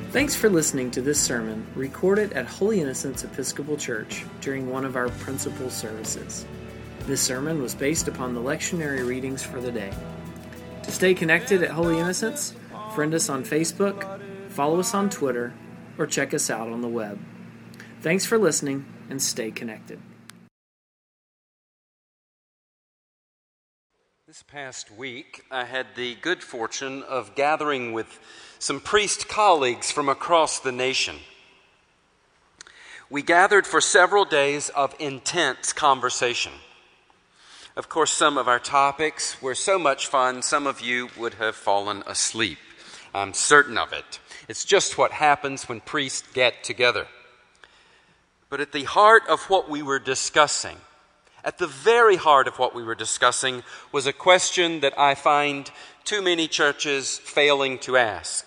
Thanks for listening to this sermon recorded at Holy Innocents Episcopal Church during one of our principal services. This sermon was based upon the lectionary readings for the day. To stay connected at Holy Innocents, friend us on Facebook, follow us on Twitter, or check us out on the web. Thanks for listening, and stay connected. This past week, I had the good fortune of gathering with some priest colleagues from across the nation. We gathered for several days of intense conversation. Of course, some of our topics were so much fun, some of you would have fallen asleep. I'm certain of it. It's just what happens when priests get together. But at the heart of what we were discussing, at the very heart of what we were discussing, was a question that I find too many churches failing to ask.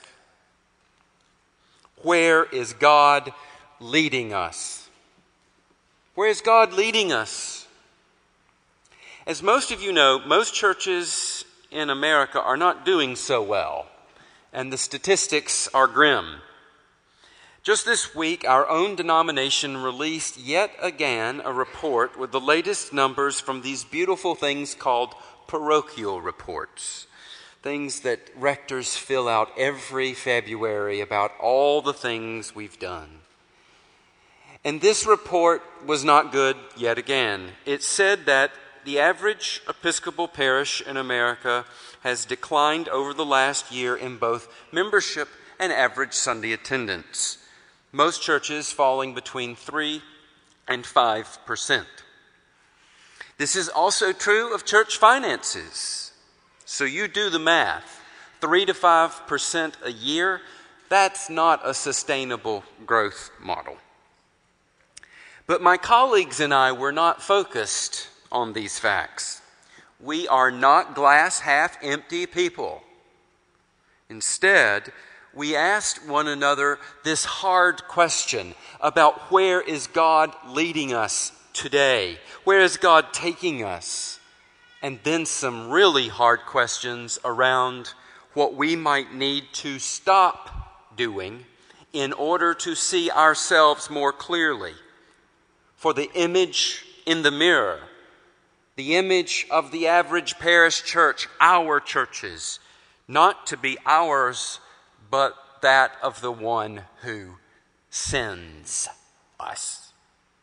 Where is God leading us? Where is God leading us? As most of you know, most churches in America are not doing so well, and the statistics are grim. Just this week, our own denomination released yet again a report with the latest numbers from these beautiful things called parochial reports. Things that rectors fill out every February about all the things we've done. And this report was not good yet again. It said that the average Episcopal parish in America has declined over the last year in both membership and average Sunday attendance. Most churches falling between 3 and 5%. This is also true of church finances. So you do the math. 3 to 5% a year, that's not a sustainable growth model. But my colleagues and I were not focused on these facts. We are not glass half empty people. Instead, we asked one another this hard question about where is God leading us today? Where is God taking us? And then some really hard questions around what we might need to stop doing in order to see ourselves more clearly. For the image in the mirror, the image of the average parish church, our churches, not to be ours, but that of the one who sends us.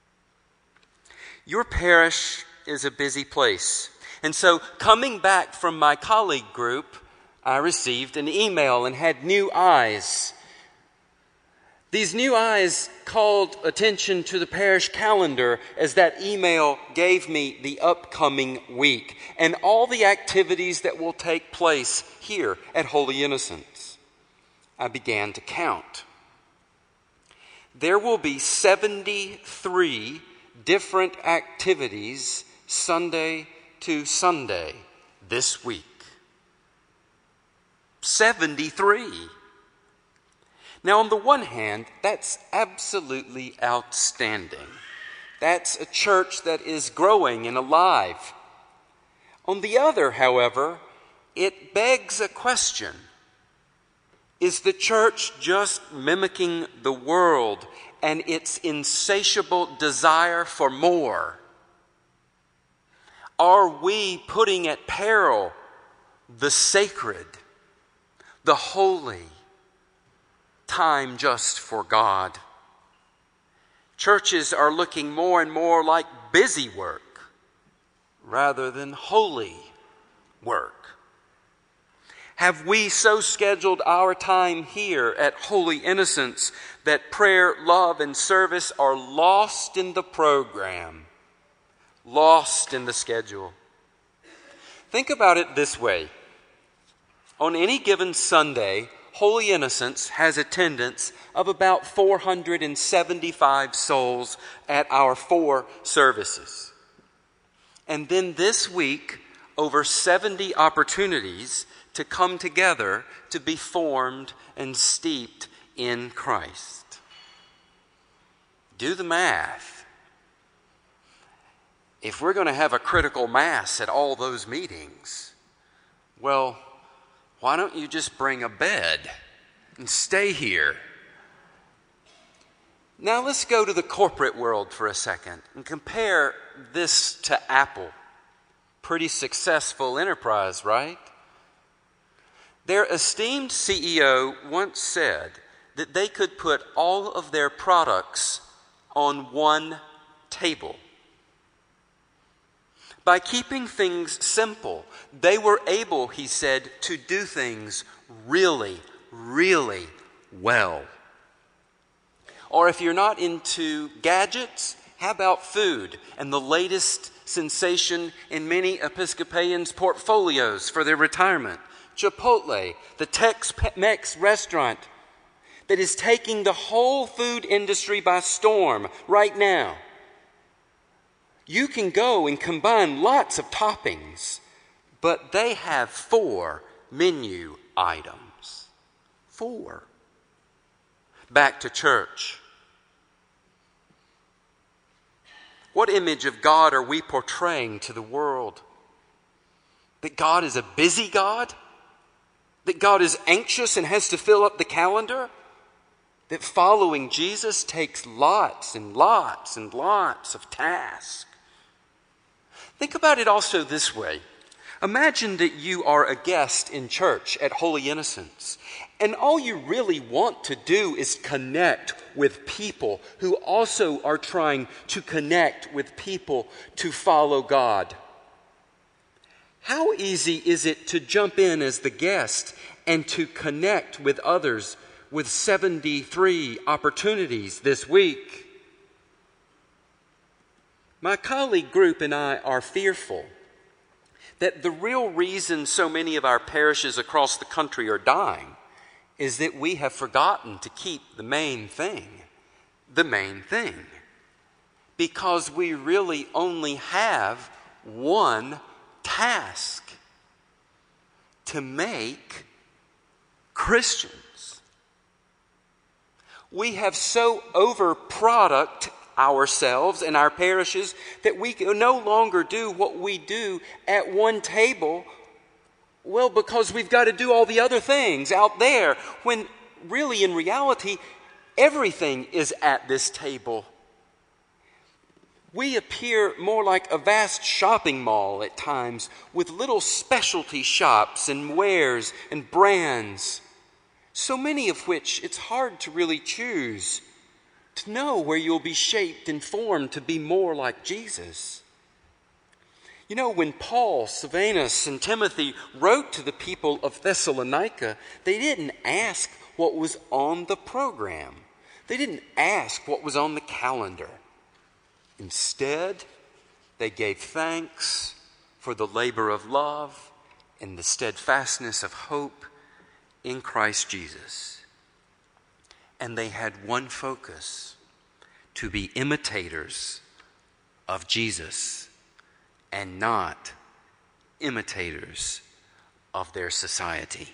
Your parish is a busy place. And so coming back from my colleague group, I received an email and had new eyes. These new eyes called attention to the parish calendar as that email gave me the upcoming week and all the activities that will take place here at Holy Innocents. I began to count. There will be 73 different activities Sunday to Sunday this week. 73. Now, on the one hand, that's absolutely outstanding. That's a church that is growing and alive. On the other, however, it begs a question. Is the church just mimicking the world and its insatiable desire for more? Are we putting at peril the sacred, the holy time just for God? Churches are looking more and more like busy work rather than holy work. Have we so scheduled our time here at Holy Innocents that prayer, love, and service are lost in the program, lost in the schedule? Think about it this way. On any given Sunday, Holy Innocents has attendance of about 475 souls at our 4 services. And then this week, over 70 opportunities to come together to be formed and steeped in Christ. Do the math. If we're going to have a critical mass at all those meetings, well, why don't you just bring a bed and stay here Now let's go to the corporate world for a second and compare this to Apple. Pretty successful enterprise, right? Their esteemed CEO once said that they could put all of their products on one table. By keeping things simple, they were able, he said, to do things really, really well. Or if you're not into gadgets, how about food and the latest sensation in many Episcopalians' portfolios for their retirement? Chipotle, the Tex-Mex restaurant that is taking the whole food industry by storm right now. You can go and combine lots of toppings, but they have 4 menu items. 4. Back to church. What image of God are we portraying to the world? That God is a busy God? That God is anxious and has to fill up the calendar? That following Jesus takes lots and lots and lots of tasks? Think about it also this way. Imagine that you are a guest in church at Holy Innocents, and all you really want to do is connect with people who also are trying to connect with people to follow God. How easy is it to jump in as the guest and to connect with others with 73 opportunities this week? My colleague group and I are fearful that the real reason so many of our parishes across the country are dying is that we have forgotten to keep the main thing. Because we really only have one task: to make Christians. We have so overproduct ourselves and our parishes that we can no longer do what we do at one table, well, because we've got to do all the other things out there, when really in reality everything is at this table. We appear more like a vast shopping mall at times, with little specialty shops and wares and brands, so many of which it's hard to really choose, to know where you'll be shaped and formed to be more like Jesus. You know, when Paul, Silvanus, and Timothy wrote to the people of Thessalonica, they didn't ask what was on the program. They didn't ask what was on the calendar. Instead, they gave thanks for the labor of love and the steadfastness of hope in Christ Jesus. And they had one focus: to be imitators of Jesus and not imitators of their society.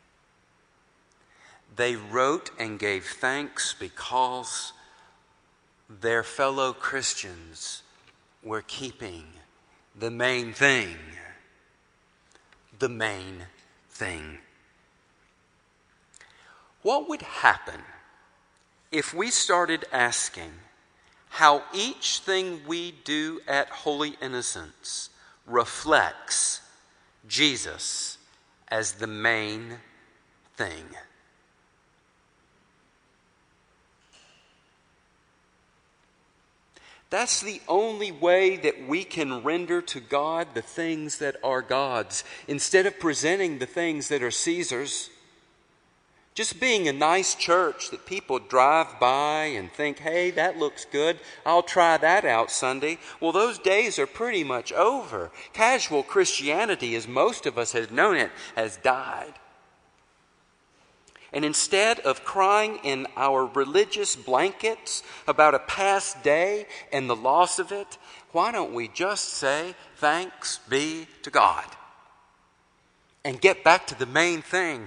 They wrote and gave thanks because their fellow Christians were keeping the main thing. The main thing. What would happen if we started asking how each thing we do at Holy Innocents reflects Jesus as the main thing? That's the only way that we can render to God the things that are God's, instead of presenting the things that are Caesar's. Just being a nice church that people drive by and think, hey, that looks good, I'll try that out Sunday. Well, those days are pretty much over. Casual Christianity, as most of us have known it, has died. And instead of crying in our religious blankets about a past day and the loss of it, why don't we just say, thanks be to God, and get back to the main thing?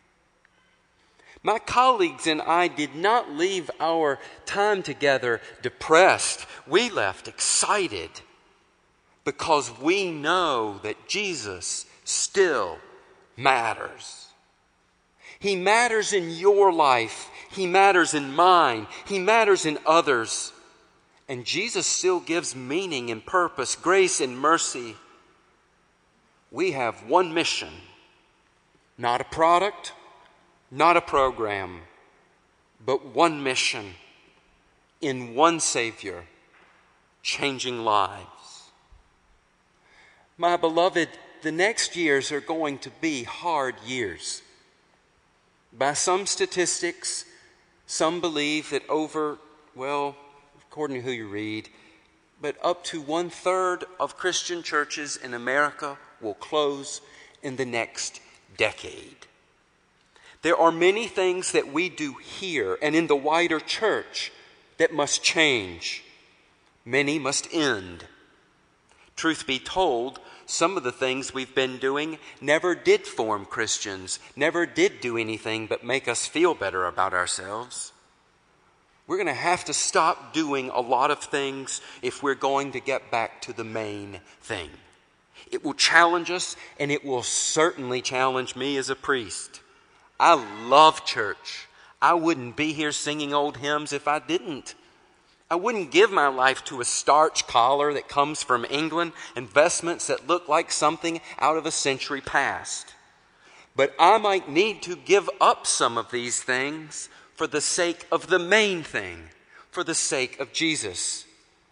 My colleagues and I did not leave our time together depressed. We left excited because we know that Jesus still matters. He matters in your life. He matters in mine. He matters in others. And Jesus still gives meaning and purpose, grace and mercy. We have one mission, not a product, not a program, but one mission in one Savior, changing lives. My beloved, the next years are going to be hard years. By some statistics, some believe that according to who you read, but up to 1/3 of Christian churches in America will close in the next decade. There are many things that we do here and in the wider church that must change. Many must end. Truth be told, some of the things we've been doing never did form Christians, never did do anything but make us feel better about ourselves. We're going to have to stop doing a lot of things if we're going to get back to the main thing. It will challenge us, and it will certainly challenge me as a priest. I love church. I wouldn't be here singing old hymns if I didn't. I wouldn't give my life to a starch collar that comes from England and vestments that look like something out of a century past. But I might need to give up some of these things for the sake of the main thing, for the sake of Jesus.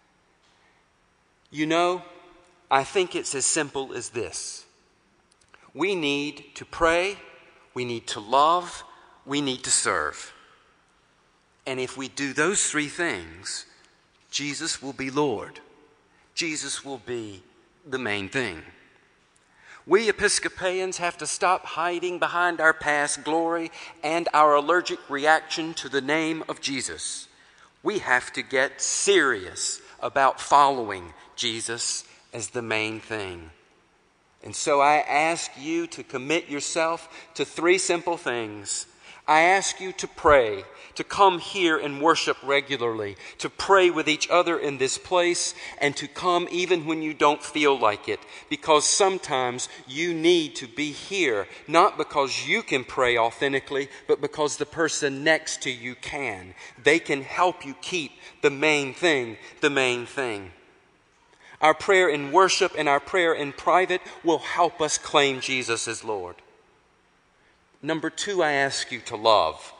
You know, I think it's as simple as this. We need to pray, we need to love, we need to serve. And if we do those three things, Jesus will be Lord. Jesus will be the main thing. We Episcopalians have to stop hiding behind our past glory and our allergic reaction to the name of Jesus. We have to get serious about following Jesus as the main thing. And so I ask you to commit yourself to three simple things. I ask you to pray, to come here and worship regularly, to pray with each other in this place, and to come even when you don't feel like it, because sometimes you need to be here, not because you can pray authentically, but because the person next to you can. They can help you keep the main thing the main thing. Our prayer in worship and our prayer in private will help us claim Jesus as Lord. Number two, I ask you to love.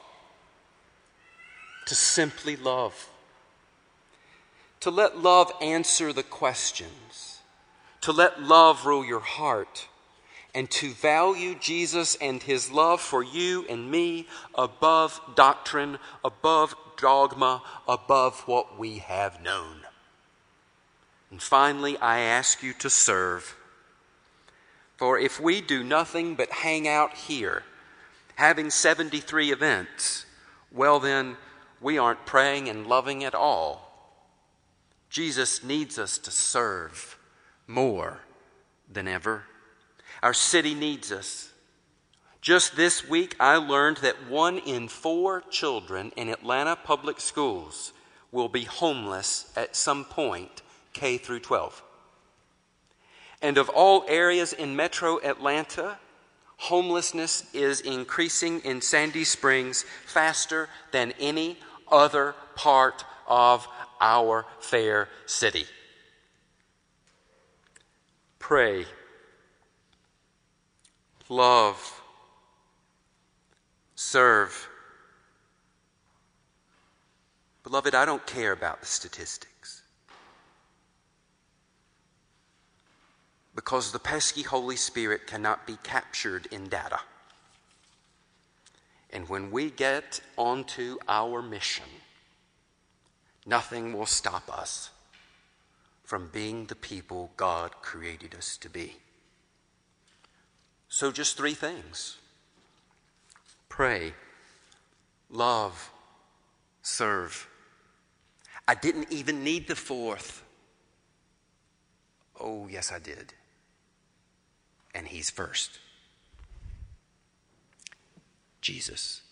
To simply love. To let love answer the questions. To let love rule your heart. And to value Jesus and His love for you and me above doctrine, above dogma, above what we have known. And finally, I ask you to serve. For if we do nothing but hang out here, having 73 events, well then, we aren't praying and loving at all. Jesus needs us to serve more than ever. Our city needs us. Just this week, I learned that 1 in 4 children in Atlanta public schools will be homeless at some point, K through 12. And of all areas in metro Atlanta, homelessness is increasing in Sandy Springs faster than any other part of our fair city. Pray, love, serve. Beloved, I don't care about the statistics. Because the pesky Holy Spirit cannot be captured in data. And when we get onto our mission, nothing will stop us from being the people God created us to be. So just 3 things. Pray, love, serve. I didn't even need the 4th. Oh, yes, I did. And He's first. Jesus.